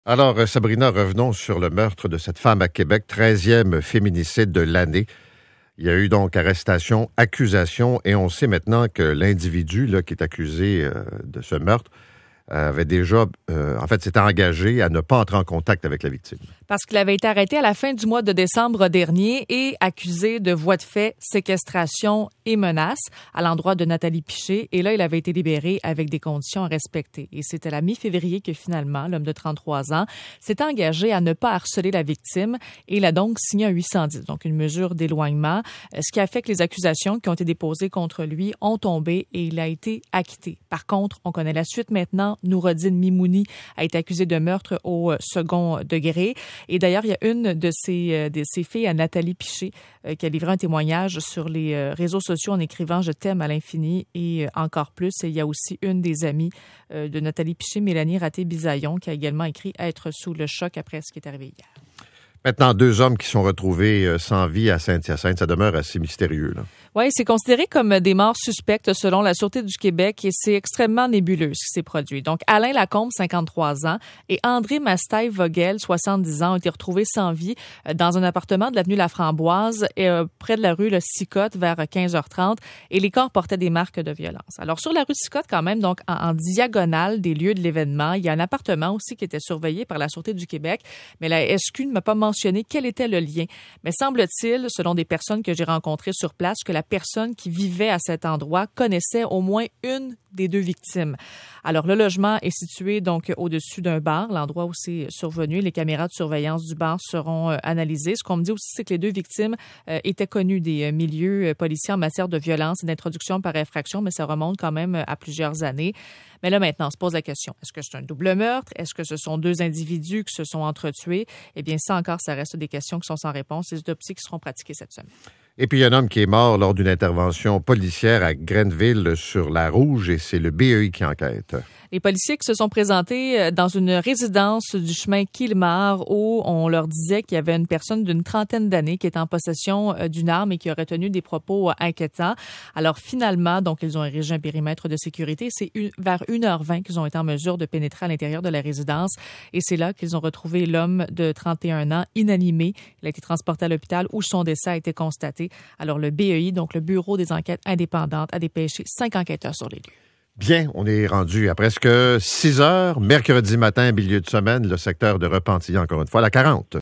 Alors, Sabrina, revenons sur le meurtre de cette femme à Québec, 13e féminicide de l'année. Il y a eu donc arrestation, accusation, et on sait maintenant que l'individu là, qui est accusé de ce meurtre avait déjà, s'était engagé à ne pas entrer en contact avec la victime. Parce qu'il avait été arrêté à la fin du mois de décembre dernier et accusé de voies de fait, séquestration et menaces à l'endroit de Nathalie Piché. Et là, il avait été libéré avec des conditions à respecter. Et c'est à la mi-février que finalement, l'homme de 33 ans s'est engagé à ne pas harceler la victime et il a donc signé un 810, donc une mesure d'éloignement, ce qui a fait que les accusations qui ont été déposées contre lui ont tombé et il a été acquitté. Par contre, on connaît la suite maintenant. Noureddine Mimouni a été accusée de meurtre au second degré. Et d'ailleurs, il y a une de ses filles, à Nathalie Piché, qui a livré un témoignage sur les réseaux sociaux en écrivant « Je t'aime à l'infini » et encore plus. Et il y a aussi une des amies de Nathalie Piché, Mélanie Raté-Bisaillon, qui a également écrit « Être sous le choc » après ce qui est arrivé hier. Maintenant, 2 hommes qui sont retrouvés sans vie à Saint-Hyacinthe, ça demeure assez mystérieux, là. Oui, c'est considéré comme des morts suspectes selon la Sûreté du Québec et c'est extrêmement nébuleux ce qui s'est produit. Donc, Alain Lacombe, 53 ans, et André Mastaille-Vogel, 70 ans, ont été retrouvés sans vie dans un appartement de l'avenue La Framboise près de la rue Sicotte vers 15h30 et les corps portaient des marques de violence. Alors, sur la rue Sicotte, quand même, donc en diagonale des lieux de l'événement, il y a un appartement aussi qui était surveillé par la Sûreté du Québec, mais la SQ ne m'a pas mentionné quel était le lien. Mais semble-t-il, selon des personnes que j'ai rencontrées sur place, que la personne qui vivait à cet endroit connaissait au moins une des 2 victimes. Alors, le logement est situé donc au-dessus d'un bar, l'endroit où c'est survenu. Les caméras de surveillance du bar seront analysées. Ce qu'on me dit aussi, c'est que les 2 victimes étaient connues des milieux policiers en matière de violence et d'introduction par infraction, mais ça remonte quand même à plusieurs années. Mais là, maintenant, on se pose la question, est-ce que c'est un double meurtre? Est-ce que ce sont 2 individus qui se sont entretués? Eh bien, ça encore, ça reste des questions qui sont sans réponse. Les autopsies qui seront pratiquées cette semaine. Et puis, il y a un homme qui est mort lors d'une intervention policière à Grenville sur la Rouge et c'est le BEI qui enquête. Les policiers qui se sont présentés dans une résidence du chemin Kilmar où on leur disait qu'il y avait une personne d'une trentaine d'années qui était en possession d'une arme et qui aurait tenu des propos inquiétants. Alors finalement, donc ils ont érigé un périmètre de sécurité. C'est vers 1h20 qu'ils ont été en mesure de pénétrer à l'intérieur de la résidence et c'est là qu'ils ont retrouvé l'homme de 31 ans inanimé. Il a été transporté à l'hôpital où son décès a été constaté. Alors le BEI, donc le Bureau des enquêtes indépendantes, a dépêché 5 enquêteurs sur les lieux. Bien, on est rendu à presque 6 heures, mercredi matin, milieu de semaine, le secteur de Repentigny, encore une fois, la 40.